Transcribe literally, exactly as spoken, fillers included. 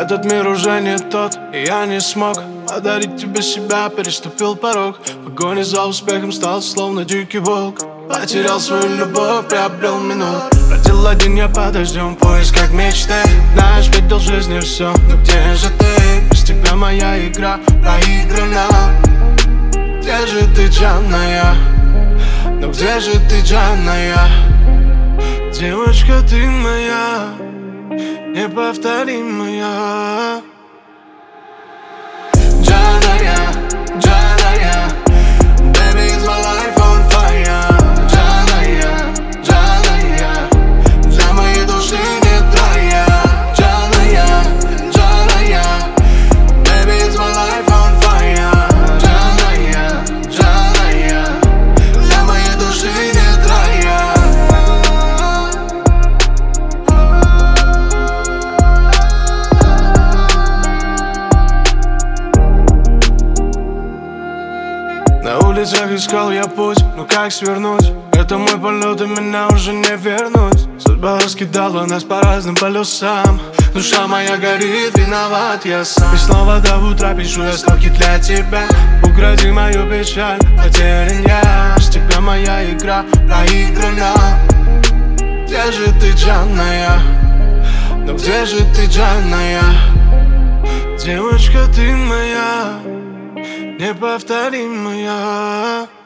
Этот мир уже не тот, и я не смог подарить тебе себя, переступил порог. В погоне за успехом стал словно дикий волк. Потерял свою любовь, приобрел минут. Бродил один я под дождем в поисках мечты. Знаешь, видел в жизни все, но где же ты? Без тебя моя игра проиграна. Где же ты, Джанная? Но где же ты, Джанная? Девочка, ты моя, неповторимая. Джанная, Джанная, baby is my life on fire. Джанная, Джанная, для моей души нет рая. Джанная, Джанная, baby is my life on fire. Джанная, Джанная, для моей души нет рая. На улицах искал я путь, но как свернуть? Это мой полет, и меня уже не вернуть. Судьба раскидала нас по разным полюсам. Душа моя горит, виноват я сам. И снова до утра пишу я строки для тебя. Укради мою печаль, потерян я. С тебя моя игра проиграна. Где же ты, Джанная? Но где же ты, Джанная? Девочка, ты моя, неповторимая.